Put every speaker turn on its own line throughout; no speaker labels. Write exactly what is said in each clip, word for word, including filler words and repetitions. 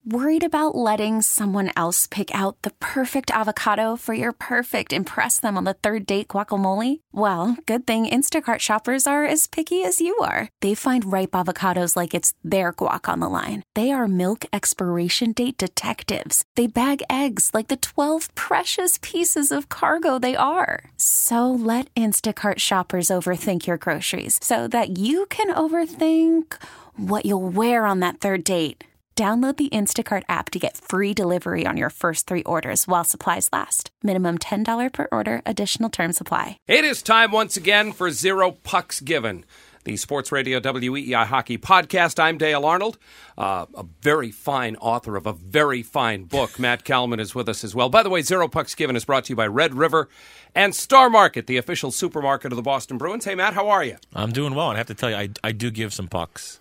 Worried about letting someone else pick out the perfect avocado for your perfect impress them on the third date guacamole? Well, good thing Instacart shoppers are as picky as you are. They find ripe avocados like it's their guac on the line. They are milk expiration date detectives. They bag eggs like the twelve precious pieces of cargo they are. So let Instacart shoppers overthink your groceries so that you can overthink what you'll wear on that third date. Download the Instacart app to get free delivery on your first three orders while supplies last. Minimum ten dollars per order. Additional terms apply.
It is time once again for Zero Pucks Given, the Sports Radio W E I Hockey Podcast. I'm Dale Arnold, uh, a very fine author of a very fine book. Matt Kalman is with us as well. By the way, Zero Pucks Given is brought to you by Red River and Star Market, the official supermarket of the Boston Bruins. Hey, Matt, how are you?
I'm doing well, and I have to tell you, I, I do give some pucks.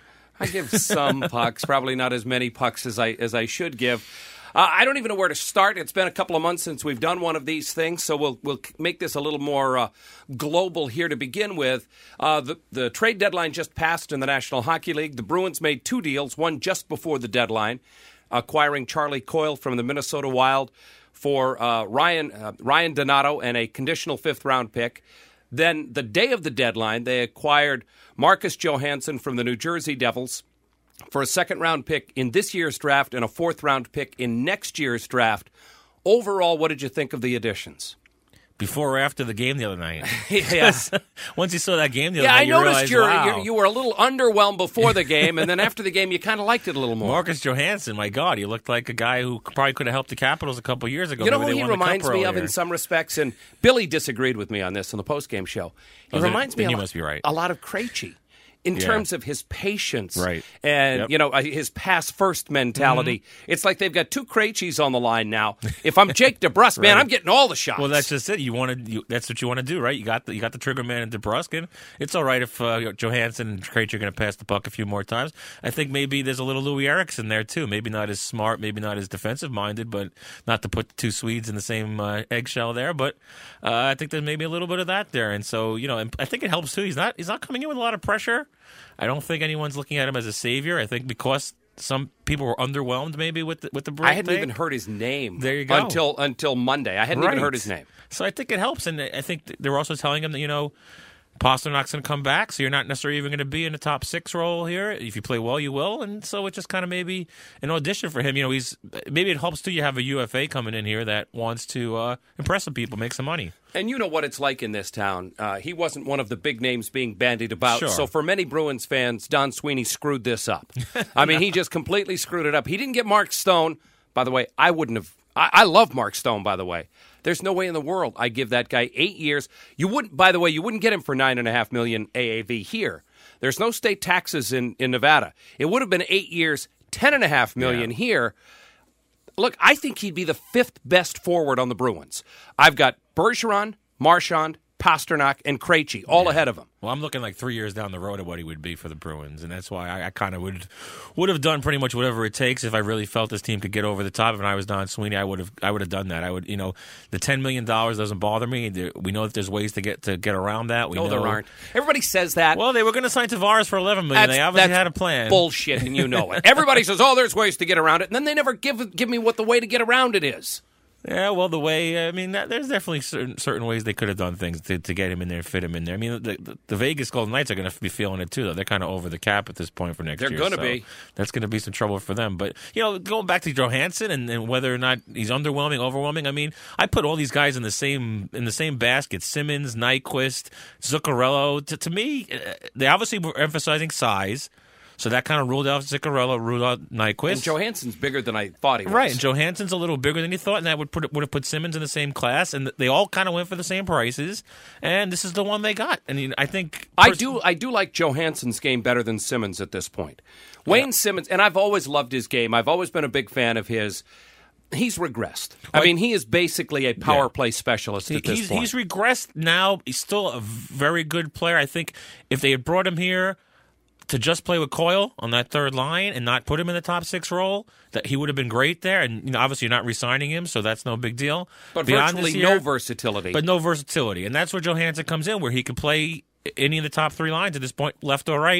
I give some pucks, probably not as many pucks as I as I should give. Uh, I don't even know where to start. It's been a couple of months since we've done one of these things, so we'll we'll make this a little more uh, global here to begin with. Uh, the, the trade deadline just passed in the National Hockey League. The Bruins made two deals, one just before the deadline, acquiring Charlie Coyle from the Minnesota Wild for uh, Ryan uh, Ryan Donato and a conditional fifth-round pick. Then the day of the deadline, they acquired Marcus Johansson from the New Jersey Devils for a second-round pick in this year's draft and a fourth-round pick in next year's draft. Overall, what did you think of the additions?
Before or after the game the other night?
Yes.
Once you saw that game the
yeah,
other night,
I
you
noticed
realized,
you're,
wow.
you're, you were a little underwhelmed before the game, and then after the game, you kind of liked it a little more.
Marcus Johansson, my God, he looked like a guy who probably could have helped the Capitals a couple years ago.
You know
Maybe
who
they
he
won the cup
reminds me of
earlier.
in some respects? And Billy disagreed with me on this in the postgame show. He
Oh, then-
reminds
then
me
you
a,
must be right.
a lot of Krejci. In
Yeah.
terms of his patience
Right.
and,
Yep.
you know, uh, his pass-first mentality.
Mm-hmm.
It's like they've got two Krejcis on the line now. If I'm Jake DeBrusk, man,
Right.
I'm getting all the shots.
Well, that's just it. You want to. You, that's what you want to do, right? You got the you got the trigger man in DeBruskin. It's all right if uh, Johansson and Krejci are going to pass the puck a few more times. I think maybe there's a little Louis Eriksson there too. Maybe not as smart, maybe not as defensive minded, but not to put the two Swedes in the same uh, eggshell there. But uh, I think there's maybe a little bit of that there, and so you know, and I think it helps too. He's not he's not coming in with a lot of pressure. I don't think anyone's looking at him as a savior. I think because some people were underwhelmed maybe with the, with the Bruins.
I hadn't
thing.
even heard his name
There you go.
until until Monday. I hadn't
Right.
even heard his name.
So I think it helps, and I think they're also telling him that, you know, Pasternak's going to come back, so you're not necessarily even going to be in the top six role here. If you play well, you will, and so it's just kind of maybe an audition for him. You know, he's maybe it helps too. You have a U F A coming in here that wants to uh, impress some people, make some money.
And you know what it's like in this town. Uh, he wasn't one of the big names being bandied about.
Sure.
So for many Bruins fans, Don Sweeney screwed this up. I mean, he just completely screwed it up. He didn't get Mark Stone. By the way, I wouldn't have. I, I love Mark Stone, by the way. There's no way in the world I give that guy eight years. You wouldn't, by the way, you wouldn't get him for nine and a half million A A V here. There's no state taxes in, in Nevada. It would have been eight years, ten and a half million
Yeah.
here. Look, I think he'd be the fifth best forward on the Bruins. I've got Bergeron, Marchand, Pasternak, and Krejci all
Yeah.
ahead of him.
Well, I'm looking like three years down the road at what he would be for the Bruins, and that's why I, I kind of would would have done pretty much whatever it takes if I really felt this team could get over the top. If I was Don Sweeney, I would have I would have done that. I would, you know, the ten million dollars doesn't bother me. There, we know that there's ways to get to get around that. We
No,
know
there aren't. Everybody says that.
Well, they were going to sign Tavares for eleven million dollars.
That's-
They obviously
that's
had a plan.
Bullshit, and you know it. Everybody says, "Oh, there's ways to get around it," and then they never give give me what the way to get around it is.
Yeah, well, the way, I mean, that, there's definitely certain, certain ways they could have done things to, to get him in there and fit him in there. I mean, the, the, the Vegas Golden Knights are going to be feeling it, too, though. They're kind of over the cap at this point for next
They're
year.
gonna
so
be.
That's going to be some trouble for them. But, you know, going back to Johansson and, and whether or not he's underwhelming, overwhelming, I mean, I put all these guys in the same in the same basket. Simmons, Nyquist, Zuccarello. To, to me, uh, they obviously were emphasizing size. So that kind of ruled out Zuccarello, ruled out Nyquist.
And Johansson's bigger than I thought he was.
Right, and Johansson's a little bigger than you thought, and that would put would have put Simmons in the same class, and they all kind of went for the same prices, and this is the one they got. I mean, I think
I
pers-
do I do like Johansson's game better than Simmons at this point. Wayne yeah. Simmons, and I've always loved his game. I've always been a big fan of his. He's regressed. I mean, he is basically a power yeah. play specialist at this
he's,
point.
He's regressed now. He's still a very good player. I think if they had brought him here to just play with Coyle on that third line and not put him in the top six role, that he would have been great there. And you know, obviously, you're not re-signing him, so that's no big deal.
But
Beyond
virtually
this year,
no versatility.
But no versatility, and that's where Johansson comes in, where he can play any of the top three lines at this point, left or right.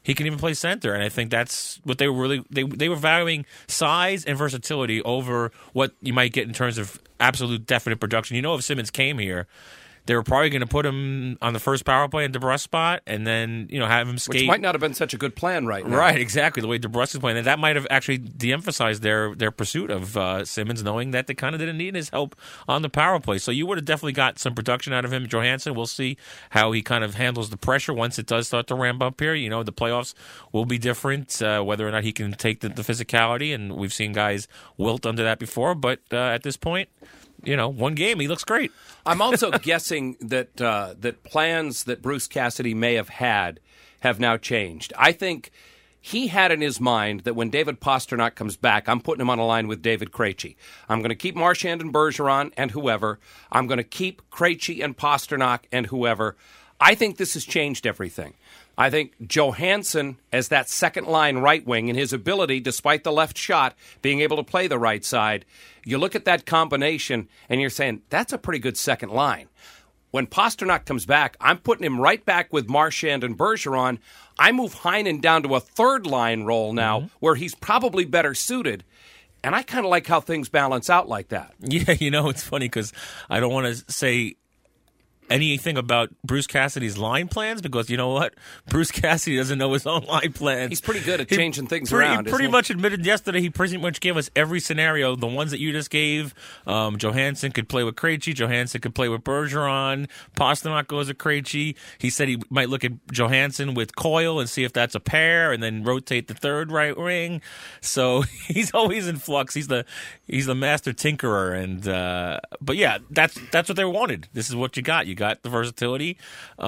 he can even play center, and I think that's what they were really they they were valuing size and versatility over what you might get in terms of absolute definite production. You know, if Simmons came here, they were probably going to put him on the first power play in DeBrusque's spot, and then you know have him skate.
Which might not have been such a good plan right now.
Right, exactly the way DeBrusque is playing, and that might have actually de-emphasized their their pursuit of uh, Simmons, knowing that they kind of didn't need his help on the power play. So you would have definitely got some production out of him, Johansson. We'll see how he kind of handles the pressure once it does start to ramp up here. You know, the playoffs will be different, uh, whether or not he can take the, the physicality, and we've seen guys wilt under that before. But uh, at this point, you know, one game, he looks great.
I'm also guessing that uh, that plans that Bruce Cassidy may have had have now changed. I think he had in his mind that when David Pastrnak comes back, I'm putting him on a line with David Krejci. I'm going to keep Marchand and Bergeron and whoever. I'm going to keep Krejci and Pastrnak and whoever. I think this has changed everything. I think Johansson as that second-line right wing and his ability, despite the left shot, being able to play the right side, you look at that combination and you're saying, that's a pretty good second line. When Pastrnak comes back, I'm putting him right back with Marchand and Bergeron. I move Heinen down to a third-line role now mm-hmm. where he's probably better suited. And I kind of like how things balance out like that.
Yeah, you know, it's funny because I don't want to say anything about Bruce Cassidy's line plans because you know what? Bruce Cassidy doesn't know his own line plans.
He's pretty good at
he,
changing things
pretty,
around.
He pretty
isn't
much he? admitted yesterday he pretty much gave us every scenario. The ones that you just gave. Um, Johansson could play with Krejci. Johansson could play with Bergeron. Pastrnak goes with Krejci. He said he might look at Johansson with Coyle and see if that's a pair, and then rotate the third right wing. So he's always in flux. He's the he's the master tinkerer. And uh, but yeah, that's that's what they wanted. This is what you got. You got the versatility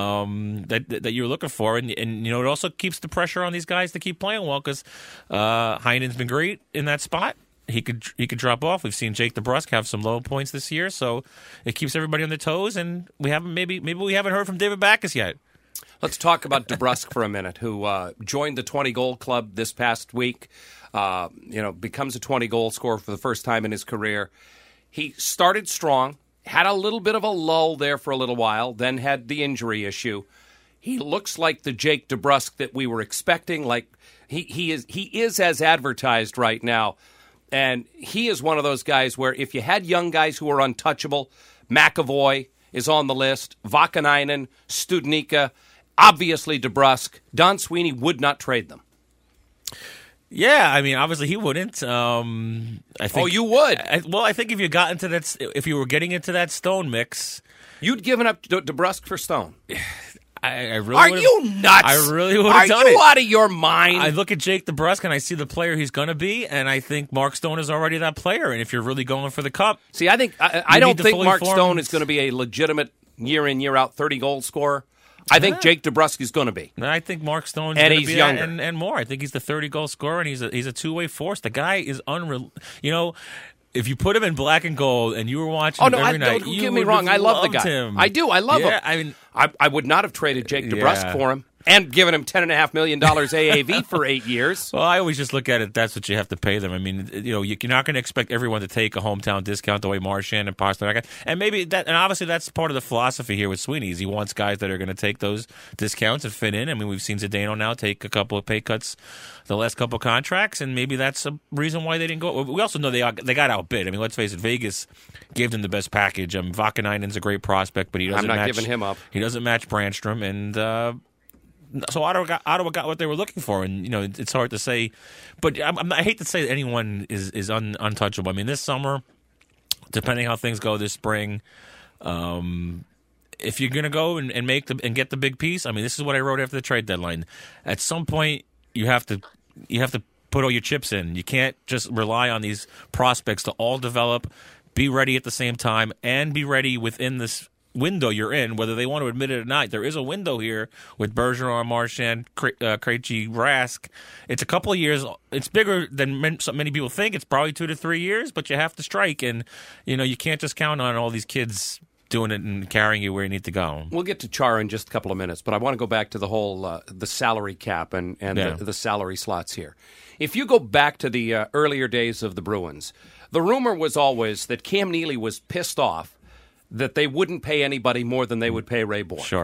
um, that that you were looking for, and, and you know it also keeps the pressure on these guys to keep playing well because uh, Heinen's been great in that spot. He could he could drop off. We've seen Jake DeBrusque have some low points this year, so it keeps everybody on their toes. And we haven't maybe maybe we haven't heard from David Backes yet.
Let's talk about DeBrusque for a minute, who uh, joined the twenty-goal club this past week. Uh, you know, becomes a twenty-goal scorer for the first time in his career. He started strong. Had a little bit of a lull there for a little while, then had the injury issue. He looks like the Jake DeBrusque that we were expecting. Like he he is he is as advertised right now, and he is one of those guys where if you had young guys who are untouchable, McAvoy is on the list, Vakanainen, Studnicka, obviously DeBrusque. Don Sweeney would not trade them.
Yeah, I mean, obviously he wouldn't. Um, I think.
Oh, you would?
I, well, I think if you got into that, if you were getting into that Stone mix,
you'd given up De- DeBrusque for Stone.
I, I really
are you nuts?
I really would have done
it. Are you
it.
out of your mind?
I look at Jake DeBrusque and I see the player he's going to be, and I think Mark Stone is already that player. And if you're really going for the cup,
see, I think I, I don't think Mark formed. Stone is going to be a legitimate year in year out thirty goal scorer. I think Jake DeBrusque is going to be.
I think Mark Stone's
and
going
he's
to be
younger.
And, and more. I think he's the thirty-goal scorer, and he's a, he's a two-way force. The guy is unreal. You know, if you put him in black and gold and you were watching
oh, no,
him every
I,
night,
don't
you
get me wrong. I love the guy.
Him.
I do. I love
yeah,
him.
I mean,
I, I would not have traded Jake DeBrusque
yeah.
for him. And given him ten and a half million dollars A A V for eight years.
Well, I always just look at it. That's what you have to pay them. I mean, you know, you're not going to expect everyone to take a hometown discount the way Marchand and Pastrnak. And maybe that, and obviously that's part of the philosophy here with Sweeney. Is he wants guys that are going to take those discounts and fit in. I mean, we've seen Zdeno now take a couple of pay cuts the last couple of contracts, and maybe that's a reason why they didn't go. We also know they they got outbid. I mean, let's face it, Vegas gave them the best package. I mean, Vakanainen's a great prospect, but he doesn't.
I'm not
match,
giving him up.
He doesn't match Brandstrom, and. Uh, So Ottawa got, Ottawa got what they were looking for, and you know it's hard to say, but I, I hate to say that anyone is is un, untouchable. I mean, this summer, depending how things go this spring, um, if you're gonna go and, and make the and get the big piece, I mean, this is what I wrote after the trade deadline. At some point, you have to you have to put all your chips in. You can't just rely on these prospects to all develop, be ready at the same time, and be ready within this window you're in, whether they want to admit it or not. There is a window here with Bergeron, Marchand, uh, Krejci, Rask. It's a couple of years. It's bigger than many people think. It's probably two to three years, but you have to strike, and you know you can't just count on all these kids doing it and carrying you where you need to go.
We'll get to Chara in just a couple of minutes, but I want to go back to the whole uh, the salary cap and, and
yeah.
the, the salary slots here. If you go back to the uh, earlier days of the Bruins, the rumor was always that Cam Neely was pissed off that they wouldn't pay anybody more than they would pay Ray Bourque.
Sure.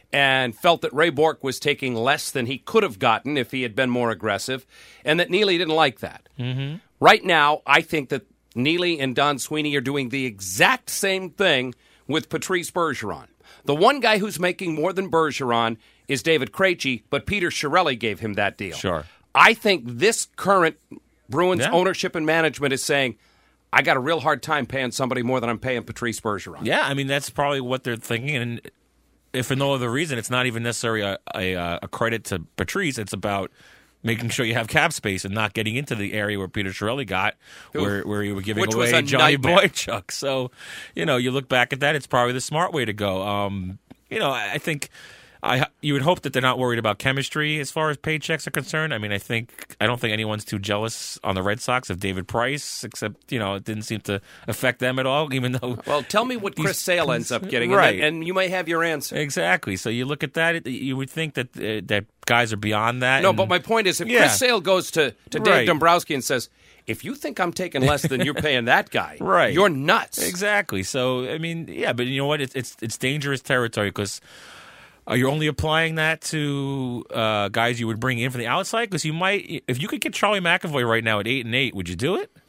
and felt that Ray Bourque was taking less than he could have gotten if he had been more aggressive, and that Neely didn't like that.
Mm-hmm.
Right now, I think that Neely and Don Sweeney are doing the exact same thing with Patrice Bergeron. The one guy who's making more than Bergeron is David Krejci, but Peter Chiarelli gave him that deal.
Sure.
I think this current Bruins
Yeah.
ownership and management is saying, I got a real hard time paying somebody more than I'm paying Patrice Bergeron.
Yeah, I mean, that's probably what they're thinking. And if for no other reason, it's not even necessarily a, a, a credit to Patrice. It's about making sure you have cap space and not getting into the area where Peter Chiarelli got, where, where you were giving
Which was
away
a
Johnny
nightmare.
Boychuk. So, you know, you look back at that, it's probably the smart way to go. Um, you know, I I think I you would hope that they're not worried about chemistry as far as paychecks are concerned. I mean, I think I don't think anyone's too jealous on the Red Sox of David Price, except, you know, it didn't seem to affect them at all, even though...
Well, tell me what Chris Sale ends up getting,
Right.
and, then- and you may have your answer.
Exactly. So you look at that, it- you would think that uh, that guys are beyond that.
No,
and-
but my point is, if
Yeah.
Chris Sale goes to, to Dave
Right.
Dombrowski and says, if you think I'm taking less than you're paying that guy,
Right.
you're nuts.
Exactly. So, I mean, yeah, but you know what? It's it's, it's dangerous territory because are you only applying that to uh, guys you would bring in from the outside? Because you might, if you could get Charlie McAvoy right now at eight and eight, would you do it?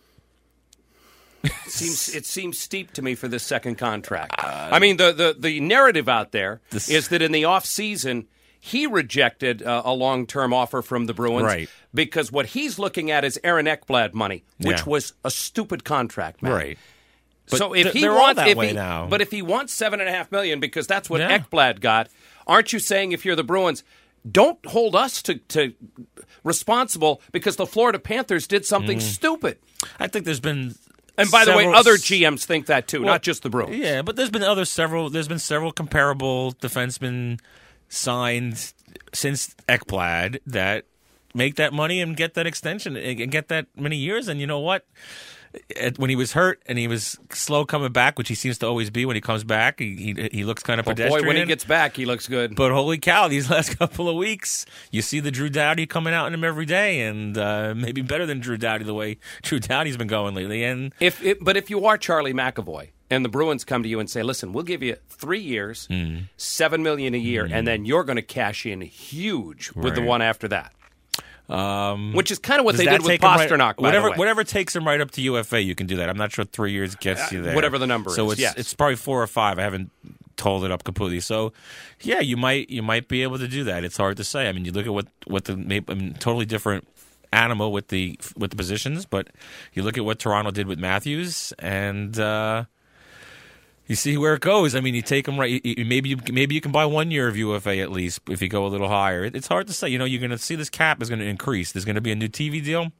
It seems it seems steep to me for this second contract. Uh, I mean, the, the, the narrative out there
This-
is that in the offseason, he rejected uh, a long-term offer from the Bruins
Right.
because what he's looking at is Aaron Ekblad money, which
Yeah.
was a stupid contract, man.
Right.
So
But
if
th-
he
they're all
wants,
that
if
way
he,
now.
but if he wants seven and a half million because that's what
Yeah.
Ekblad got, aren't you saying if you're the Bruins, don't hold us to, to responsible because the Florida Panthers did something
Mm.
stupid?
I think there's been.
And by the way,
several-
other G Ms think that too,
Well,
not just the Bruins.
Yeah, but there's been other several. There's been several comparable defensemen signed since Ekblad that make that money and get that extension and get that many years. And you know what? It- When he was hurt and he was slow coming back, which he seems to always be when he comes back, he he, he looks kind of
But
pedestrian.
boy, when he gets back, he looks good.
But holy cow, these last couple of weeks, you see the Drew Doughty coming out in him every day, and uh, maybe better than Drew Doughty the way Drew Doughty's been going lately. And
If it, but if you are Charlie McAvoy and the Bruins come to you and say, "Listen, we'll give you three years,
Mm.
seven million a year, and then you're going to cash in huge with the
Right.
one after that,"
um,
which is kind of what
does
they
that
did with
take him right-
Pasternak. by
whatever,
the way.
whatever takes him right up to U F A, you can do that. I'm not sure three years gets you there.
whatever the number
so
is,
it's
yes.
it's probably four or five. I haven't told it up completely. So yeah, you might you might be able to do that. It's hard to say. I mean, you look at what what the I mean, totally different animal with the with the positions, but you look at what Toronto did with Matthews and. Uh, You see where it goes. I mean, you take them right. You, you, maybe you maybe you can buy one year of U F A at least if you go a little higher. It, it's hard to say. You know, you're going to see this cap is going to increase. There's going to be a new T V deal.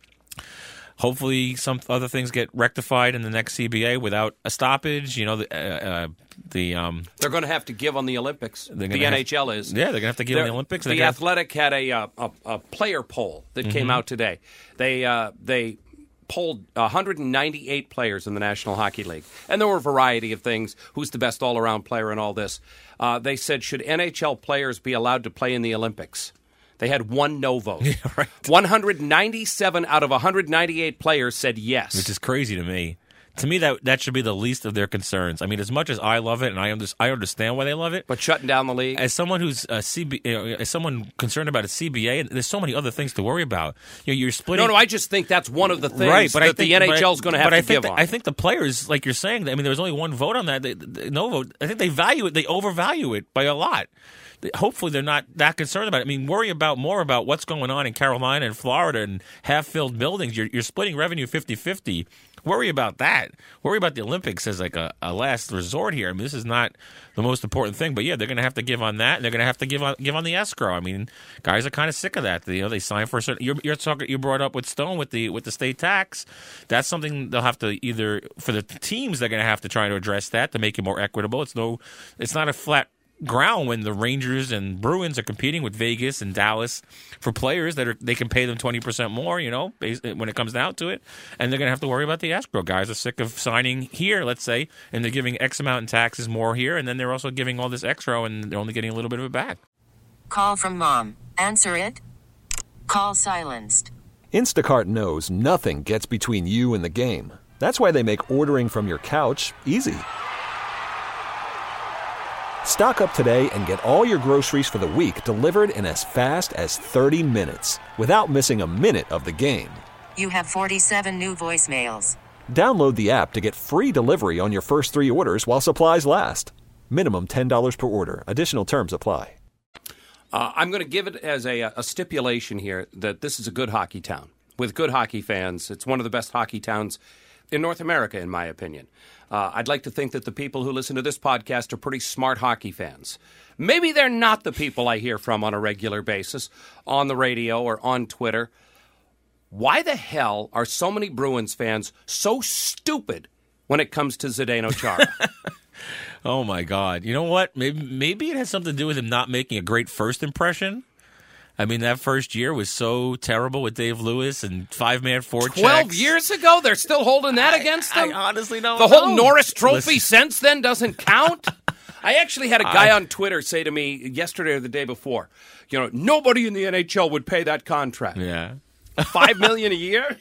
Hopefully, some other things get rectified in the next C B A without a stoppage. You know, the uh, uh, the um,
They're going to have to give on the Olympics.
They're
The
gonna have-
N H L is.
yeah, they're going to have to give on
They're-
the Olympics.
The
They're gonna have-
Athletic had a, uh, a a player poll that came out today. They uh, they polled one hundred ninety-eight players in the National Hockey League, and there were a variety of things. Who's the best all-around player and all this? Uh, they said, should N H L players be allowed to play in the Olympics? They had one no vote.
Yeah, right.
one hundred ninety-seven out of one hundred ninety-eight players said yes.
which is crazy to me. To me, that that should be the least of their concerns. I mean, as much as I love it and I, under, I understand why they love it,
but shutting down the league.
as someone who's a C B, you know, as someone concerned about a C B A, there's so many other things to worry about. You know, you're splitting.
no, no, I just think that's one of the things
right, but
that
I think,
the N H L is
but-
going to have
but
to
I think
give
that,
on.
I think the players, like you're saying, I mean, there was only one vote on that. They, they, no vote. I think they value it. They overvalue it by a lot. Hopefully, they're not that concerned about it. I mean, worry about more about what's going on in Carolina and Florida and half-filled buildings. You're, you're splitting revenue fifty-fifty. Worry about that. Worry about the Olympics as like a, a last resort here. I mean, this is not the most important thing, but yeah, they're going to have to give on that, and they're going to have to give on give on the escrow. I mean, guys are kind of sick of that. You know, they sign for a certain. You're, you're talking. You brought up with Stone with the with the state tax. That's something they'll have to either for the teams. They're going to have to try to address that to make it more equitable. It's no. It's not a flat ground when the Rangers and Bruins are competing with Vegas and Dallas for players that are they can pay them twenty percent more, you know, when it comes down to it. And they're going to have to worry about the escrow. Guys are sick of signing here, let's say, and they're giving X amount in taxes more here, and then they're also giving all this escrow, and they're only getting a little bit of it back.
Call from mom. Answer it. Call silenced.
Instacart knows nothing gets between you and the game. That's why they make ordering from your couch easy. Stock up today and get all your groceries for the week delivered in as fast as thirty minutes without missing a minute of the game.
You have forty-seven new voicemails.
Download the app to get free delivery on your first three orders while supplies last. Minimum ten dollars per order. Additional terms apply.
Uh, I'm going to give it as a, a stipulation here that this is a good hockey town with good hockey fans. It's one of the best hockey towns in North America, in my opinion. Uh, I'd like to think that the people who listen to this podcast are pretty smart hockey fans. Maybe they're not the people I hear from on a regular basis on the radio or on Twitter. Why the hell are so many Bruins fans so stupid when it comes to Zdeno Chara?
Oh, my God. You know what? Maybe, maybe it has something to do with him not making a great first impression. I mean, that first year was so terrible with Dave Lewis and five-man forechecks.
Twelve years ago? They're still holding that
I,
against them?
I honestly don't
The
know.
whole Norris Trophy
Listen.
since then doesn't count? I actually had a guy
I,
on Twitter say to me yesterday or the day before, you know, nobody in the N H L would pay that contract.
Yeah.
Five million a year?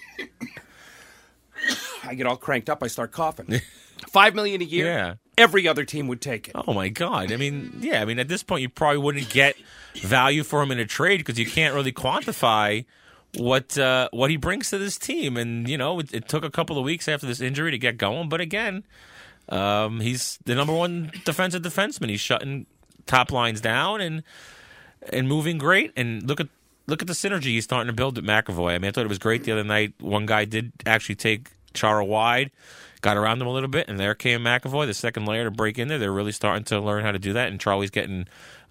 I get all cranked up. I start coughing. Five million a year?
Yeah.
Every other team would take it.
Oh, my God. I mean, yeah, I mean, at this point, you probably wouldn't get value for him in a trade because you can't really quantify what uh, what he brings to this team. And, you know, it, it took a couple of weeks after this injury to get going. But, again, um, he's the number one defensive defenseman. He's shutting top lines down and and moving great. And look at look at the synergy he's starting to build at McAvoy. I mean, I thought it was great the other night. One guy did actually take Chara wide. Got around him a little bit, and there came McAvoy, the second layer to break in there. They're really starting to learn how to do that, and Charlie's getting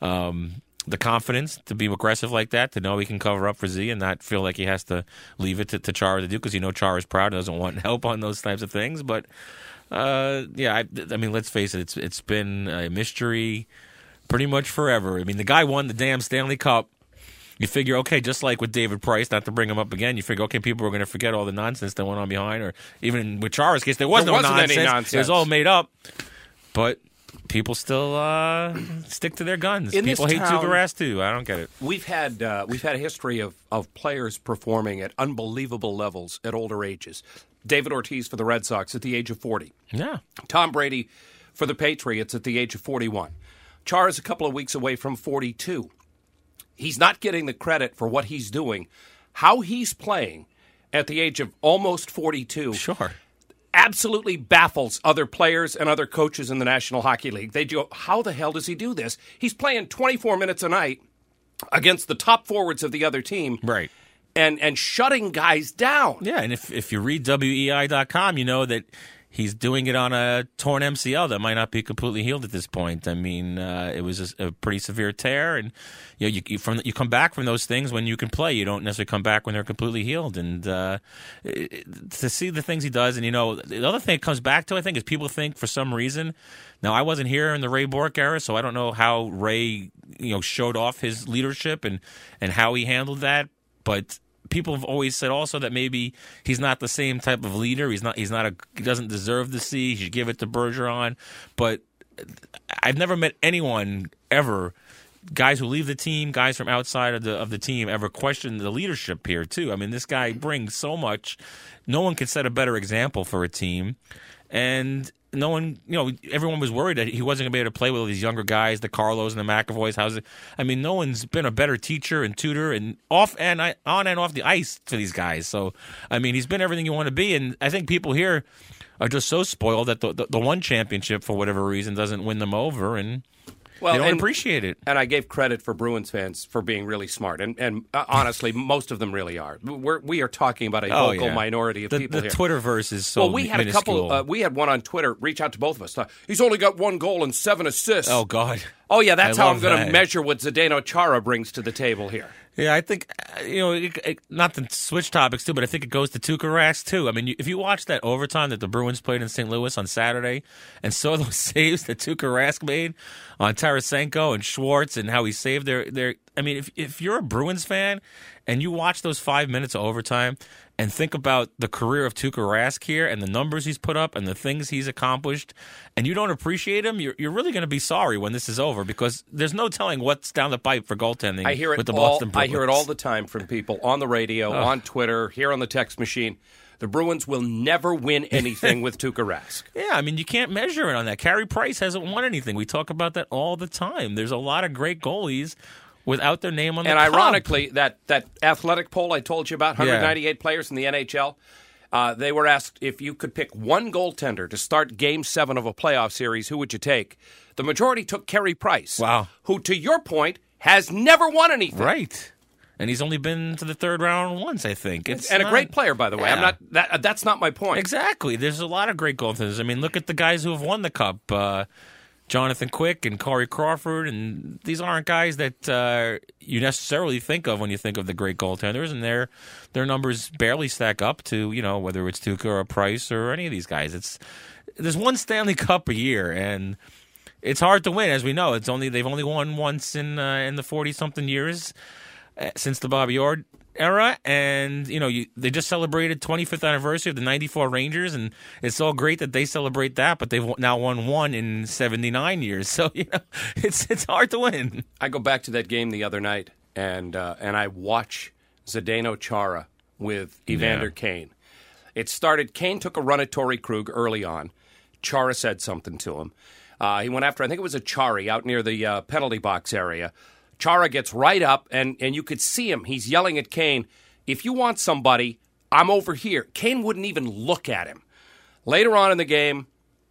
um, the confidence to be aggressive like that, to know he can cover up for Z and not feel like he has to leave it to, to Chara to do, because you know Chara's proud and doesn't want help on those types of things. But, uh, yeah, I, I mean, let's face it, it's it's been a mystery pretty much forever. I mean, the guy won the damn Stanley Cup. You figure, okay, just like with David Price, not to bring him up again, you figure, okay, people are going to forget all the nonsense that went on behind, or even with Chara's case, there was
there
no
wasn't
nonsense.
any nonsense.
It was all made up. But people still uh, stick to their guns.
In
people
this
hate
town,
Tuukka Rask too. I don't get it.
We've had uh, we've had a history of, of players performing at unbelievable levels at older ages. David Ortiz for the Red Sox at the age of forty.
Yeah.
Tom Brady for the Patriots at the age of forty-one. Chara's a couple of weeks away from forty-two. He's not getting the credit for what he's doing. How he's playing at the age of almost forty-two
Sure.
absolutely baffles other players and other coaches in the National Hockey League. They go, how the hell does he do this? He's playing twenty-four minutes a night against the top forwards of the other team.
Right.
And and shutting guys down.
Yeah, and if if you read W E I dot com, you know that he's doing it on a torn M C L that might not be completely healed at this point. I mean, uh, it was a, a pretty severe tear, and you know, you, you from you come back from those things when you can play. You don't necessarily come back when they're completely healed. And uh, it, to see the things he does, and you know, the other thing it comes back to, I think, is people think for some reason. Now, I wasn't here in the Ray Bourque era, so I don't know how Ray, you know, showed off his leadership and and how he handled that, but people have always said also that maybe he's not the same type of leader. He's not. He's not a. He doesn't deserve the C. He should give it to Bergeron. But I've never met anyone ever, guys who leave the team, guys from outside of the of the team, ever question the leadership here too. I mean, this guy brings so much. No one can set a better example for a team, and no one, you know, everyone was worried that he wasn't going to be able to play with all these younger guys, the Carlos and the McAvoys. How's it? I mean, no one's been a better teacher and tutor and off and on and off the ice for these guys. So, I mean, he's been everything you want to be. And I think people here are just so spoiled that the, the, the one championship, for whatever reason, doesn't win them over. And well, they don't
and,
appreciate it.
And I gave credit for Bruins fans for being really smart. And, and uh, honestly, most of them really are. We're, we are talking about a
oh,
vocal
yeah.
minority of
the,
people
the
here.
The Twitterverse is so
Well, we had
minuscule.
a couple. Uh, we had one on Twitter reach out to both of us. Uh, He's only got one goal and seven assists.
Oh, God.
Oh, yeah, that's
I
how
love
I'm going to
that.
measure what Zdeno Chara brings to the table here.
Yeah, I think, uh, you know, it, it, not to switch topics too, but I think it goes to Tuukka Rask too. I mean, you, if you watch that overtime that the Bruins played in Saint Louis on Saturday and saw those saves that Tuukka Rask made on Tarasenko and Schwartz and how he saved their, their I mean, if if you're a Bruins fan and you watch those five minutes of overtime and think about the career of Tuukka Rask here and the numbers he's put up and the things he's accomplished, and you don't appreciate him, you're, you're really going to be sorry when this is over, because there's no telling what's down the pipe for goaltending
I hear it
with the
all,
Boston Bruins.
I hear it all the time from people on the radio,
Oh.
on Twitter, here on the text machine. the Bruins will never win anything with Tuukka Rask.
Yeah, I mean, you can't measure it on that. Carey Price hasn't won anything. We talk about that all the time. There's a lot of great goalies without their name on the
and
cup.
And ironically, that, that athletic poll I told you about, one hundred ninety-eight
yeah.
players in the N H L, uh, they were asked if you could pick one goaltender to start Game seven of a playoff series, who would you take? The majority took Carey Price.
Wow.
Who, to your point, has never won anything.
Right. And he's only been to the third round once, I think. It's
and
not,
a great player, by the way.
Yeah.
I'm not. That, that's not my point.
Exactly. There's a lot of great goaltenders. I mean, look at the guys who have won the cup. Uh, Jonathan Quick and Corey Crawford, and these aren't guys that uh, you necessarily think of when you think of the great goaltenders, and their their numbers barely stack up to, you know, whether it's Tuukka or Price or any of these guys. It's there's one Stanley Cup a year, and it's hard to win, as we know. It's only they've only won once in uh, in the forty something years uh, since the Bobby Orr era, and you know you, they just celebrated twenty-fifth anniversary of the ninety-four Rangers, and it's all great that they celebrate that, but they've now won one in seventy-nine years, so you know it's it's hard to win.
I go back to that game the other night, and uh, and I watch Zdeno Chara with Evander
Yeah.
Kane. It started. Kane took a run at Torrey Krug early on. Chara said something to him. Uh, he went after, I think it was a Chari out near the uh, penalty box area. Chara gets right up, and, and you could see him. He's yelling at Kane, if you want somebody, I'm over here. Kane wouldn't even look at him. Later on in the game,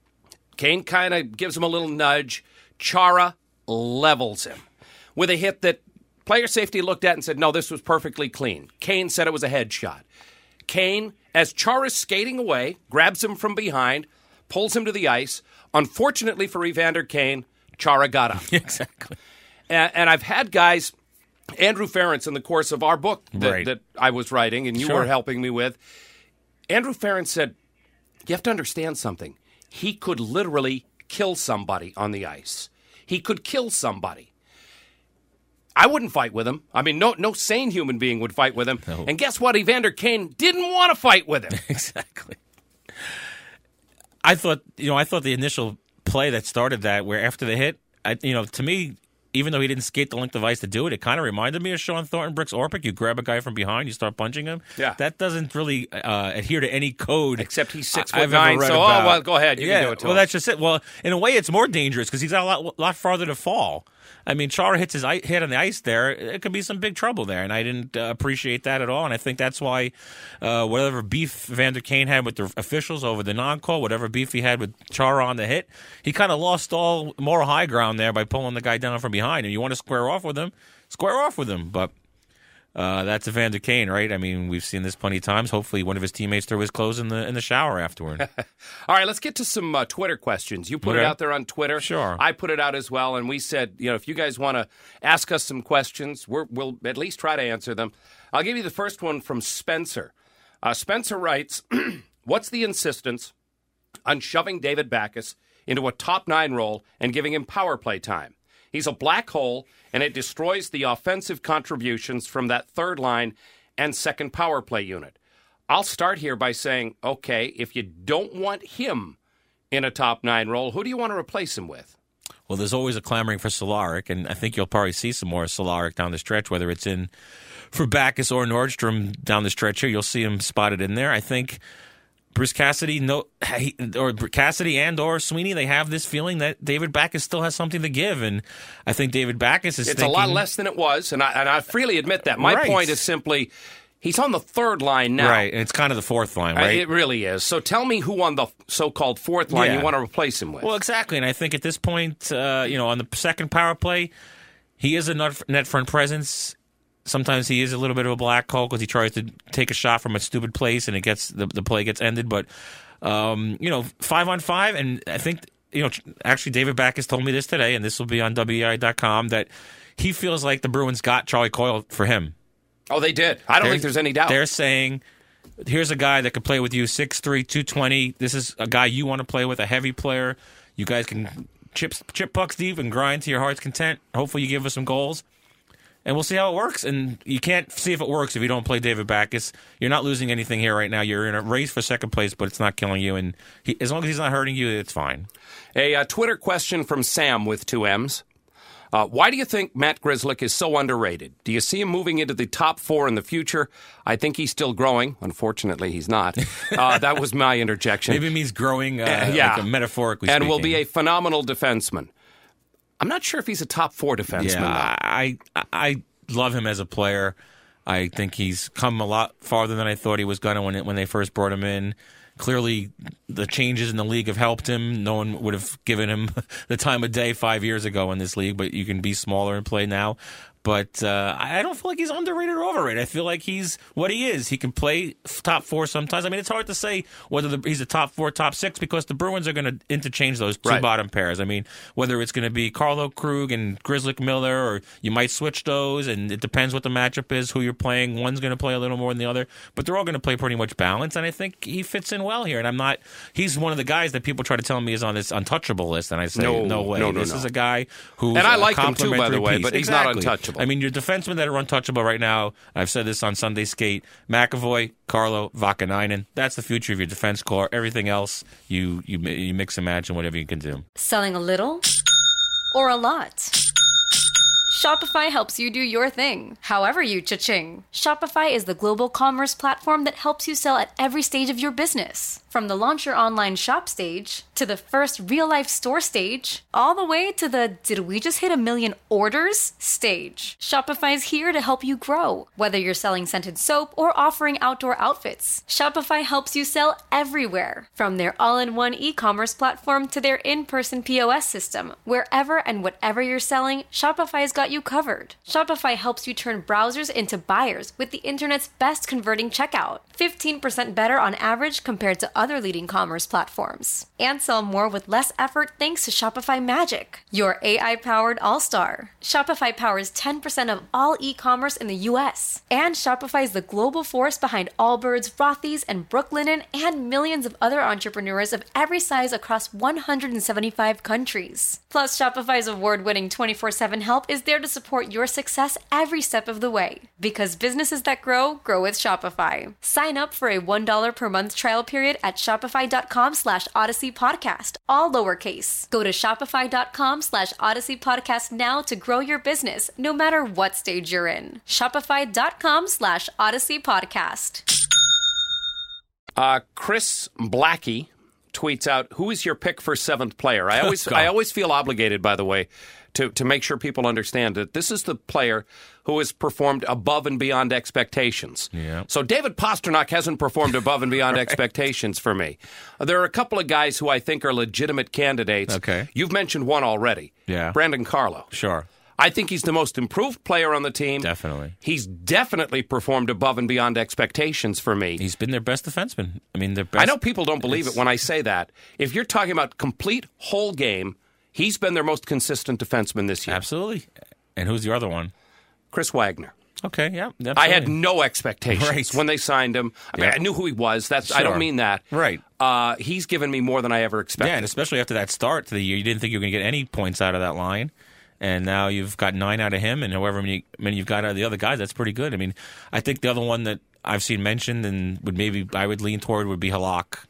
Kane kind of gives him a little nudge. Chara levels him with a hit that player safety looked at and said, no, this was perfectly clean. Kane said it was a headshot. Kane, as Chara's skating away, grabs him from behind, pulls him to the ice. Unfortunately for Evander Kane, Chara got up.
Exactly.
And, and I've had guys, Andrew Ferentz, in the course of our book that,
Right.
that I was writing and you
Sure.
were helping me with, Andrew Ferentz said, you have to understand something. He could literally kill somebody on the ice. He could kill somebody. I wouldn't fight with him. I mean, no no sane human being would fight with him.
No.
And guess what? Evander Kane didn't want to fight with him.
Exactly. I thought, you know, I thought the initial play that started that, where after the hit, I, you know, to me, even though he didn't skate the length of ice to do it, it kind of reminded me of Sean Thornton Brooks Orpik. You grab a guy from behind, you start punching him.
Yeah.
That doesn't really uh, adhere to any code.
Except he's six
I-
foot
I've ever
nine,
read
so, oh,
about.
well, go ahead. You
yeah,
can do it to
well,
him.
that's just it. Well, in a way, it's more dangerous because he's got a lot, lot farther to fall. I mean, Chara hits his i- head on the ice there. It could be some big trouble there, and I didn't uh, appreciate that at all. And I think that's why uh, whatever beef Vander Kane had with the officials over the non-call, whatever beef he had with Chara on the hit, he kind of lost all moral high ground there by pulling the guy down from behind. And you want to square off with him, square off with him. But uh, that's Evander Kane, right? I mean, we've seen this plenty of times. Hopefully one of his teammates threw his clothes in the in the shower afterward.
All right, let's get to some uh, Twitter questions. You put it
Okay.
out there on Twitter.
Sure.
I put it out as well, and we said, you know, if you guys want to ask us some questions, we're, we'll at least try to answer them. I'll give you the first one from Spencer. Uh, Spencer writes, what's the insistence on shoving David Backes into a top nine role and giving him power play time? He's a black hole, and it destroys the offensive contributions from that third line and second power play unit. I'll start here by saying, okay, if you don't want him in a top nine role, who do you want to replace him with?
Well, there's always a clamoring for Solaric, and I think you'll probably see some more Solaric down the stretch, whether it's in for Backes or Nordstrom down the stretch here. You'll see him spotted in there. I think Bruce Cassidy, no, he, or Cassidy and or Sweeney, they have this feeling that David Backes still has something to give, and I think David Backes is
It's
thinking,
a lot less than it was, and I, and I freely admit that. My
Right.
point is simply, he's on the third line now.
right, and it's kind of the fourth line,
Uh,
right?
It really is. So tell me who on the so-called fourth line
Yeah.
you want to replace him with.
Well, exactly, and I think at this point, uh, you know, on the second power play, he is a net net front presence. Sometimes he is a little bit of a black hole because he tries to take a shot from a stupid place and it gets the, the play gets ended. But um, you know, five on five, and I think you know, actually, David Backes told me this today, and this will be on W E I dot com, that he feels like the Bruins got Charlie Coyle for him.
oh, they did. I don't
They're-
think there's any doubt.
They're saying, here's a guy that can play with you, six three, two twenty. This is a guy you want to play with, a heavy player. You guys can chip, chip pucks deep and grind to your heart's content. Hopefully you give us some goals. And we'll see how it works. And you can't see if it works if you don't play David Backes. You're not losing anything here right now. You're in a race for second place, but it's not killing you. And he, as long as he's not hurting you, it's fine.
A uh, Twitter question from Sam with two M's. Uh, why do you think Matt Grzelcyk is so underrated? Do you see him moving into the top four in the future? I think he's still growing. Unfortunately, he's not. Uh, that was my interjection.
Maybe it means growing, uh,
uh, yeah.
like metaphorically
and
speaking.
will be a phenomenal defenseman. I'm not sure if he's a top four defenseman.
Yeah, I, I love him as a player. I think he's come a lot farther than I thought he was going to when, it, when they first brought him in. Clearly, the changes in the league have helped him. No one would have given him the time of day five years ago in this league, but you can be smaller and play now. But uh, I don't feel like he's underrated or overrated. I feel like he's what he is. He can play top four sometimes. I mean, it's hard to say whether the, he's a top four, top six, because the Bruins are going to interchange those two
right.
bottom pairs. I mean, whether it's going to be Carlo Krug and Grzelcyk Miller, or you might switch those, and it depends what the matchup is, who you're playing. One's going to play a little more than the other, but they're all going to play pretty much balanced, and I think he fits in well here. And I'm not – he's one of the guys that people try to tell me is on this untouchable list, and I say, no, no way.
No, no,
this
no.
is a guy who's
and I
a
like him too, by the way,
piece.
but he's
exactly.
not untouchable.
I mean, your defensemen that are untouchable right now, I've said this on Sunday Skate, McAvoy, Carlo, Vakanainen, that's the future of your defense core. Everything else, you, you, you mix and match and whatever you can do.
Selling a little or a lot? Shopify helps you do your thing, however you cha-ching. Shopify is the global commerce platform that helps you sell at every stage of your business. From the launch your online shop stage, to the first real-life store stage, all the way to the did we just hit a million orders stage. Shopify is here to help you grow. Whether you're selling scented soap or offering outdoor outfits, Shopify helps you sell everywhere. From their all-in-one e-commerce platform to their in-person P O S system, wherever and whatever you're selling, Shopify's got you covered. Shopify helps you turn browsers into buyers with the internet's best converting checkout. fifteen percent better on average compared to other leading commerce platforms. And sell more with less effort thanks to Shopify Magic, your A I-powered all-star. Shopify powers ten percent of all e-commerce in the U S. And Shopify is the global force behind Allbirds, Rothy's, and Brooklinen, and millions of other entrepreneurs of every size across one hundred seventy-five countries. Plus, Shopify's award-winning twenty-four seven help is there to support your success every step of the way. Because businesses that grow, grow with Shopify. Sign up for a one dollar per month trial period at shopify.com slash Odyssey Podcast, all lowercase. Go to shopify.com slash Odyssey Podcast now to grow your business, no matter what stage you're in. Shopify.com slash Odyssey Podcast.
Uh, Chris Blackie tweets out, who is your pick for seventh player? I always, I always feel obligated, by the way, to, to make sure people understand that this is the player who has performed above and beyond expectations.
Yeah.
So David Pastrnak hasn't performed above and beyond right. expectations for me. There are a couple of guys who I think are legitimate candidates.
Okay.
You've mentioned one already.
Yeah.
Brandon Carlo.
Sure.
I think he's the most improved player on the team.
Definitely.
He's definitely performed above and beyond expectations for me.
He's been their best defenseman. I mean, their best.
I know people don't believe it when I say that. If you're talking about complete whole game, he's been their most consistent defenseman this year.
Absolutely. And who's the other one?
Chris Wagner.
Okay, yeah. Absolutely.
I had no expectations
right.
when they signed him. I mean,
yeah.
I knew who he was. That's
sure.
I don't mean that.
Right.
Uh, he's given me more than I ever expected.
Yeah, and especially after that start to the year, you didn't think you were going to get any points out of that line. And now you've got nine out of him, and however many, many you've got out of the other guys, that's pretty good. I mean, I think the other one that I've seen mentioned and would maybe I would lean toward would be Halak,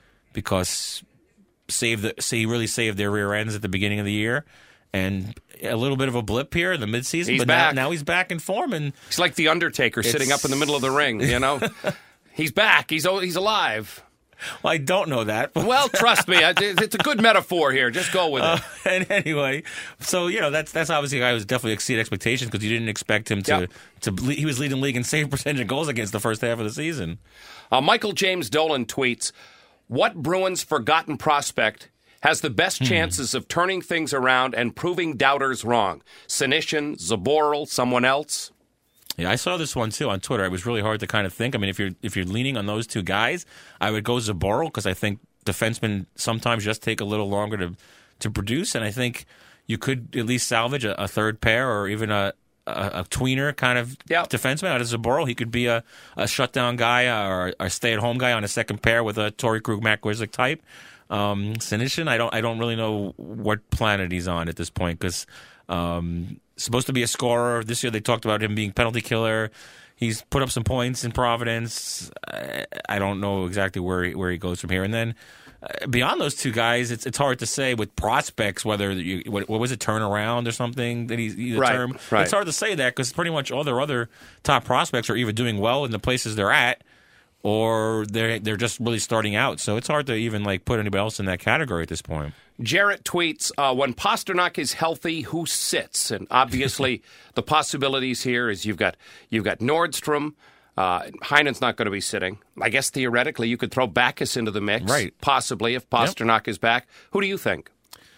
because save the see really saved their rear ends at the beginning of the year, and a little bit of a blip here in the midseason.
He's
but
back.
Now, now he's back in form, and
he's like the Undertaker it's... sitting up in the middle of the ring. You know, he's back. He's he's alive.
Well, I don't know that. But
well, trust me, it's a good metaphor here. Just go with it.
Uh, and anyway, so you know that's that's obviously a guy who's definitely exceeded expectations, because you didn't expect him to
yep.
to he was leading the league in save percentage and goals against the first half of the season.
Uh, Michael James Dolan tweets, "What Bruins forgotten prospect has the best chances hmm. of turning things around and proving doubters wrong? Senyshyn, Zaboral, someone else?"
Yeah, I saw this one too on Twitter. It was really hard to kind of think. I mean, if you're if you're leaning on those two guys, I would go Zaboral, because I think defensemen sometimes just take a little longer to to produce, and I think you could at least salvage a, a third pair or even a a, a tweener kind of
yep.
defenseman out of Zaboral. He could be a, a shutdown guy or a stay at home guy on a second pair with a Torrey Krug, Matt Grzelcyk type. Um, Senyshyn, I don't I don't really know what planet he's on at this point, because. Um, supposed to be a scorer. This year they talked about him being penalty killer. He's put up some points in Providence. I, I don't know exactly where he, where he goes from here. And then uh, beyond those two guys, it's it's hard to say with prospects whether you what, what was it, turnaround or something that he's the
right,
term.
Right.
It's hard to say that because pretty much all their other top prospects are either doing well in the places they're at, or they're they're just really starting out. So it's hard to even like put anybody else in that category at this point.
Jarrett tweets, uh, when Pasternak is healthy, who sits? And obviously the possibilities here is you've got you've got Nordstrom. Uh, Heinen's not going to be sitting. I guess theoretically you could throw Backus into the mix,
right?
Possibly if Pasternak yep. is back. Who do you think?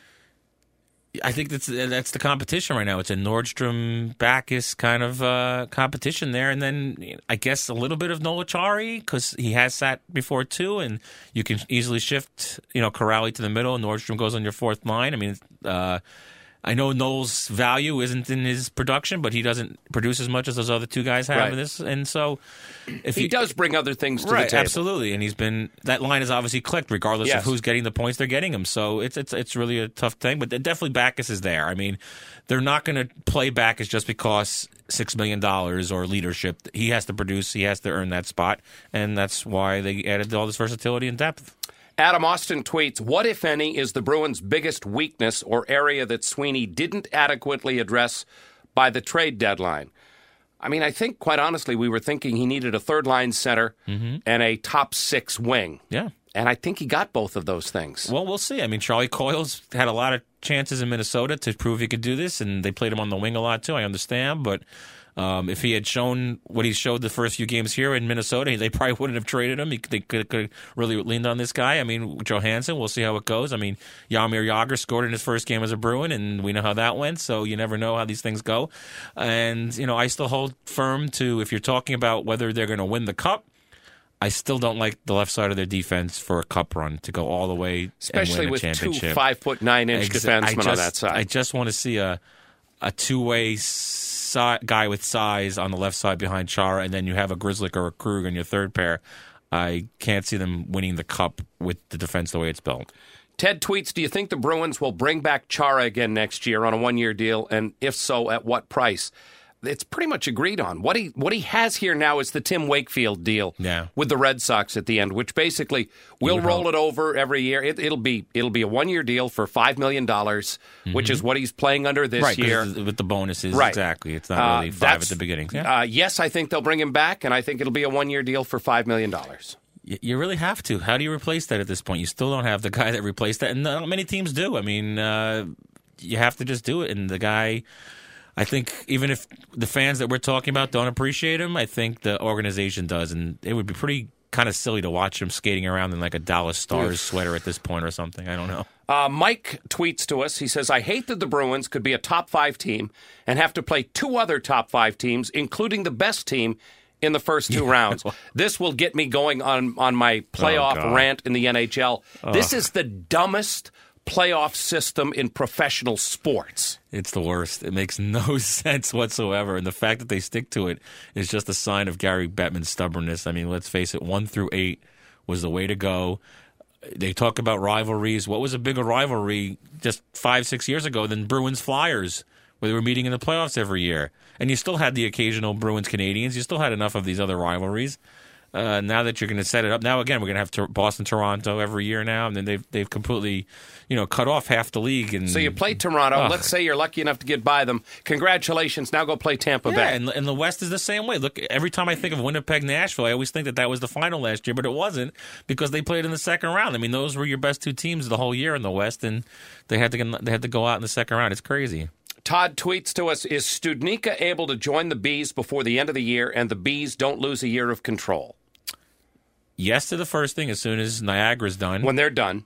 I think that's that's the competition right now. It's a Nordstrom Backus kind of uh, competition there, and then I guess a little bit of Nolachari because he has sat before too, and you can easily shift, you know, Corrali to the middle, and Nordstrom goes on your fourth line. I mean, uh, I know Noel's value isn't in his production, but he doesn't produce as much as those other two guys have
right.
in this, and so if
he
you,
does bring other things to
right,
the table.
Absolutely, and he's been that line has obviously clicked regardless
yes.
of who's getting the points they're getting him. So it's it's it's really a tough thing, but definitely Backus is there. I mean, they're not going to play Backus just because six million dollars or leadership. He has to produce, he has to earn that spot, and that's why they added all this versatility and depth.
Adam Austin tweets, what, if any, is the Bruins' biggest weakness or area that Sweeney didn't adequately address by the trade deadline? I mean, I think, quite honestly, we were thinking he needed a third-line center mm-hmm. and a top-six wing.
Yeah.
And I think he got both of those things.
Well, we'll see. I mean, Charlie Coyle's had a lot of chances in Minnesota to prove he could do this, and they played him on the wing a lot, too. I understand, but Um, if he had shown what he showed the first few games here in Minnesota, they probably wouldn't have traded him. He, they could have really leaned on this guy. I mean, Johansson, we'll see how it goes. I mean, Jaromir Jagr scored in his first game as a Bruin, and we know how that went, so you never know how these things go. And, you know, I still hold firm to, if you're talking about whether they're going to win the Cup, I still don't like the left side of their defense for a Cup run to go all the way
Especially
and win a
with
championship.
two five foot nine inch
Ex-
defensemen
just,
on that side.
I just want to see a a two way si- guy with size on the left side behind Chara, and then you have a Grzelcyk or a Krug in your third pair. I can't see them winning the Cup with the defense the way it's built.
Ted tweets, do you think the Bruins will bring back Chara again next year on a one-year deal, and if so, at what price? It's pretty much agreed on. What he what he has here now is the Tim Wakefield deal
yeah.
with the Red Sox at the end, which basically we'll roll
hope.
it over every year. It, it'll be it'll be a one-year deal for five million dollars, mm-hmm. which is what he's playing under this
right,
year.
With the bonuses,
right.
exactly. It's not really
uh,
five at the beginning. Yeah.
Uh, yes, I think they'll bring him back, and I think it'll be a one-year deal for five million dollars.
You really have to. How do you replace that at this point? You still don't have the guy that replaced that, and not many teams do. I mean, uh, you have to just do it, and the guy... I think even if the fans that we're talking about don't appreciate him, I think the organization does, and it would be pretty kind of silly to watch him skating around in like a Dallas Stars sweater at this point or something. I don't know.
Uh, Mike tweets to us. He says, I hate that the Bruins could be a top five team and have to play two other top five teams, including the best team in the first two yeah. rounds. This will get me going on, on my playoff
oh,
rant in the N H L.
Oh.
This is the dumbest playoff system in professional sports.
It's the worst. It makes no sense whatsoever. And the fact that they stick to it is just a sign of Gary Bettman's stubbornness. I mean, let's face it, one through eight was the way to go. They talk about rivalries. What was a bigger rivalry just five, six years ago than Bruins-Flyers, where they were meeting in the playoffs every year? And you still had the occasional Bruins-Canadians. You still had enough of these other rivalries. Uh, now that you're going to set it up, now again we're going to have to Boston, Toronto every year now, and then they've they've completely, you know, cut off half the league. And
so you play Toronto. Ugh. Let's say you're lucky enough to get by them. Congratulations. Now go play Tampa
yeah,
Bay.
And, and the West is the same way. Look, every time I think of Winnipeg, Nashville, I always think that that was the final last year, but it wasn't because they played in the second round. I mean, those were your best two teams the whole year in the West, and they had to get, they had to go out in the second round. It's crazy.
Todd tweets to us, is Studnicka able to join the Bees before the end of the year and the Bees don't lose a year of control?
Yes to the first thing as soon as Niagara's done.
When they're done.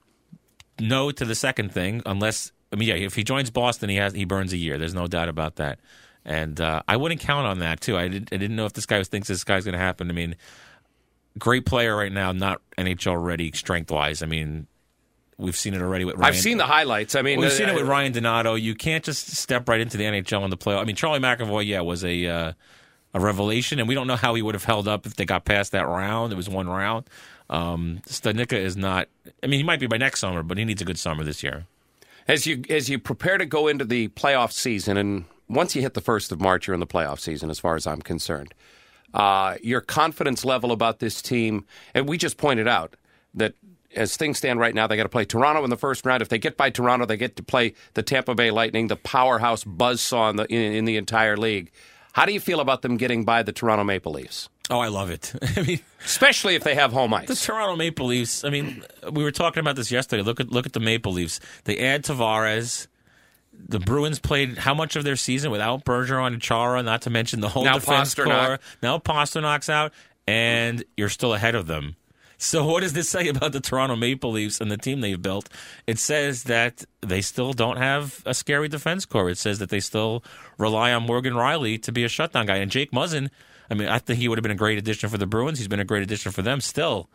No to the second thing, unless, I mean, yeah, if he joins Boston, he has he burns a year. There's no doubt about that. And uh, I wouldn't count on that, too. I, did, I didn't know if this guy thinks this guy's going to happen. I mean, great player right now, not N H L ready strength-wise. I mean, we've seen it already with Ryan.
I've seen the highlights. I mean,
we've
uh,
seen it with Ryan Donato. You can't just step right into the N H L in the playoff. I mean, Charlie McAvoy, yeah, was a... Uh, a revelation, and we don't know how he would have held up if they got past that round. It was one round. Um, Studnicka is not. I mean, he might be by next summer, but he needs a good summer this year.
As you as you prepare to go into the playoff season, and once you hit the first of March, you're in the playoff season, as far as I'm concerned. Uh, your confidence level about this team, and we just pointed out that as things stand right now, they got to play Toronto in the first round. If they get by Toronto, they get to play the Tampa Bay Lightning, the powerhouse buzzsaw in the, in, in the entire league. How do you feel about them getting by the Toronto Maple Leafs?
Oh, I love it. I mean,
especially if they have home ice.
The Toronto Maple Leafs. I mean, we were talking about this yesterday. Look at look at the Maple Leafs. They add Tavares. The Bruins played how much of their season without Bergeron and Chara, not to mention the whole
now
defense
Pasternak.
core. Now Pasternak's out, and you're still ahead of them. So what does this say about the Toronto Maple Leafs and the team they've built? It says that they still don't have a scary defense core. It says that they still rely on Morgan Riley to be a shutdown guy. And Jake Muzzin, I mean, I think he would have been a great addition for the Bruins. He's been a great addition for them still.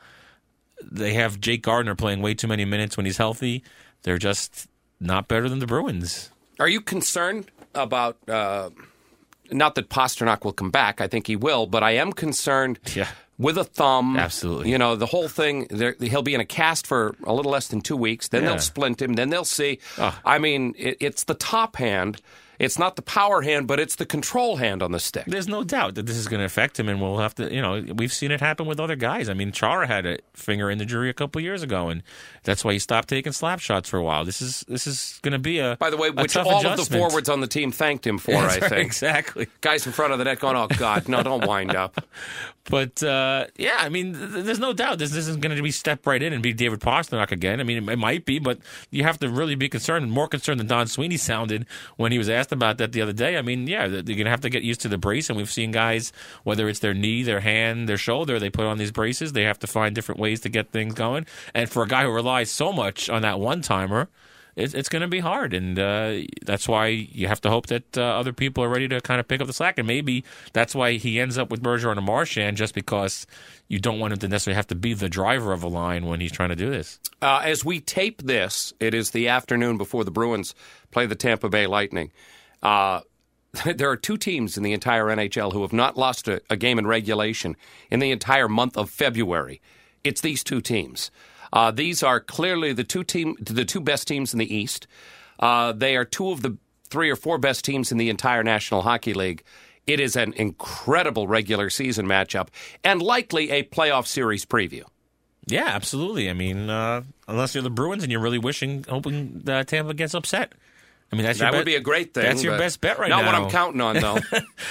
They have Jake Gardiner playing way too many minutes when he's healthy. They're just not better than the Bruins.
Are you concerned about, uh, not that Pasternak will come back, I think he will, but I am concerned
yeah.
with a thumb.
Absolutely.
You know, the whole thing, he'll be in a cast for a little less than two weeks, then
yeah.
they'll splint him, then they'll see.
Oh.
I mean, it, it's the top hand. It's not the power hand, but it's the control hand on the stick.
There's no doubt that this is going to affect him, and we'll have to, you know, we've seen it happen with other guys. I mean, Chara had a finger injury a couple years ago, and that's why he stopped taking slap shots for a while. This is this is going to be a
By the way,
a
which
tough
all
adjustment.
of the forwards on the team thanked him for,
That's
I
right,
think.
Exactly.
Guys in front of the net going, oh, God, no, don't wind up.
But, uh, yeah, I mean, th- there's no doubt this, this isn't going to be step right in and be David Pasternak again. I mean, it, it might be, but you have to really be concerned, more concerned than Don Sweeney sounded when he was asked about that the other day. I mean, yeah, they're going to have to get used to the brace, and we've seen guys, whether it's their knee, their hand, their shoulder, they put on these braces. They have to find different ways to get things going. And for a guy who relies so much on that one-timer, it, it's going to be hard. And uh, that's why you have to hope that uh, other people are ready to kind of pick up the slack. And maybe that's why he ends up with Bergeron and Marchand, just because you don't want him to necessarily have to be the driver of a line when he's trying to do this.
Uh, as we tape this, it is the afternoon before the Bruins play the Tampa Bay Lightning. Uh, there are two teams in the entire N H L who have not lost a, a game in regulation in the entire month of February. It's these two teams. Uh, these are clearly the two team, the two best teams in the East. Uh, they are two of the three or four best teams in the entire National Hockey League. It is an incredible regular season matchup and likely a playoff series preview.
Yeah, absolutely. I mean, uh, unless you're the Bruins and you're really wishing, hoping that Tampa gets upset. I mean, that's your
that
bet.
would be a great thing.
That's your best bet right
not
now.
Not what I'm counting on, though.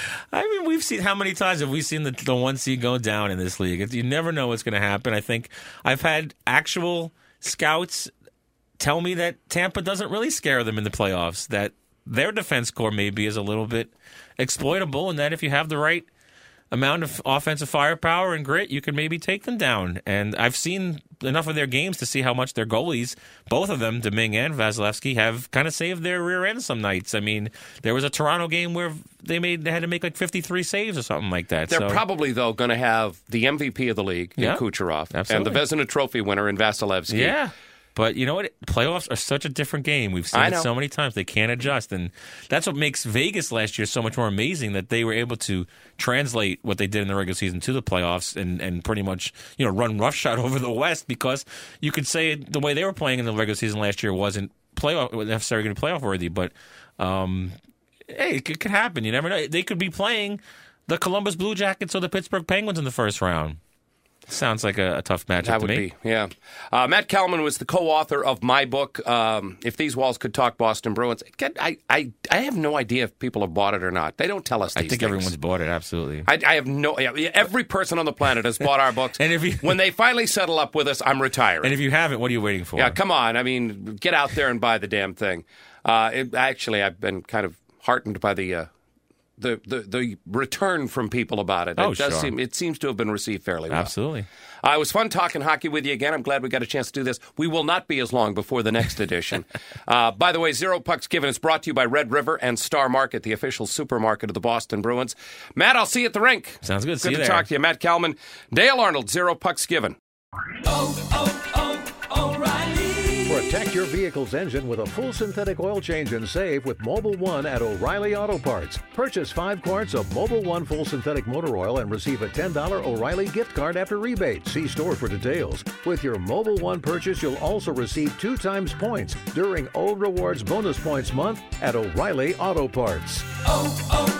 I mean, we've seen how many times have we seen the, the one seed go down in this league? It's, you never know what's going to happen. I think I've had actual scouts tell me that Tampa doesn't really scare them in the playoffs, that their defense core maybe is a little bit exploitable, and that if you have the right amount of offensive firepower and grit, you can maybe take them down. And I've seen enough of their games to see how much their goalies, both of them, Domingue and Vasilevsky, have kind of saved their rear end some nights. I mean, there was a Toronto game where they made they had to make like fifty-three saves or something like that.
They're
so.
probably, though, going to have the M V P of the league in
Yeah,
Kucherov
absolutely.
and the Vezina Trophy winner in Vasilevsky.
Yeah. But you know what? Playoffs are such a different game. We've seen
I
it
know.
so many times. They can't adjust. And that's what makes Vegas last year so much more amazing, that they were able to translate what they did in the regular season to the playoffs and, and pretty much, you know, run roughshod over the West, because you could say the way they were playing in the regular season last year wasn't playoff necessarily going to be playoff worthy. But, um, hey, it could, it could happen. You never know. They could be playing the Columbus Blue Jackets or the Pittsburgh Penguins in the first round. Sounds like a, a tough matchup
That
to
would
me.
be, yeah. Uh, Matt Kalman was the co-author of my book, um, If These Walls Could Talk Boston Bruins. I, I, I have no idea if people have bought it or not. They don't tell us these
I think
things.
everyone's bought it, absolutely.
I, I have no... Yeah, every person on the planet has bought our books.
And if you-
when they finally settle up with us, I'm retiring.
And if you haven't, what are you waiting for?
Yeah, come on. I mean, get out there and buy the damn thing. Uh, it, actually, I've been kind of heartened by the... Uh, The, the the return from people about it.
Oh,
it does
sure.
seem it seems to have been received fairly well.
Absolutely.
Uh, it was fun talking hockey with you again. I'm glad we got a chance to do this. We will not be as long before the next edition. uh, by the way, Zero Pucks Given is brought to you by Red River and Star Market, the official supermarket of the Boston Bruins. Matt, I'll see you at the rink.
Sounds good.
Good
See you
to
there.
talk to you. Matt Kalman, Dale Arnold, Zero Pucks Given.
Oh, oh, oh, O'Reilly.
For a
Protect your vehicle's engine with a full synthetic oil change and save with Mobil one at O'Reilly Auto Parts. Purchase five quarts of Mobil one full synthetic motor oil and receive a ten dollars O'Reilly gift card after rebate. See store for details. With your Mobil one purchase, you'll also receive two times points during O Rewards Bonus Points Month at O'Reilly Auto Parts.
Oh, oh,